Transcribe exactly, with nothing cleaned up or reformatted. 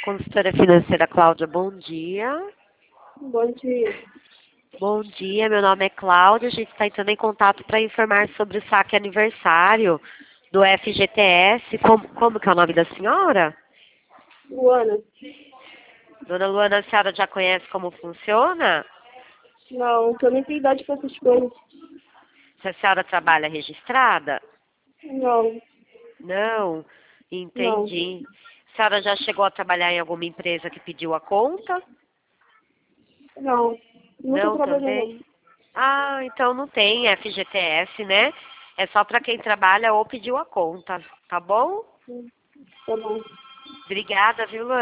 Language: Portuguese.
consultora financeira Cláudia, bom dia. Bom dia. Bom dia, meu nome é Cláudia, a gente está entrando em contato para informar sobre o saque aniversário do F G T S. Como, como que é o nome da senhora? Luana? Dona Luana, a senhora já conhece como funciona? Não, que eu nem tenho idade para essas coisas. Se a senhora trabalha registrada? Não, Não, não, entendi. A senhora já chegou a trabalhar em alguma empresa que pediu a conta? não. Nunca Não trabalhei não. também? Ah, então não tem F G T S, né? É só para quem trabalha ou pediu a conta, tá bom? Tá bom. Obrigada, viu, Luana?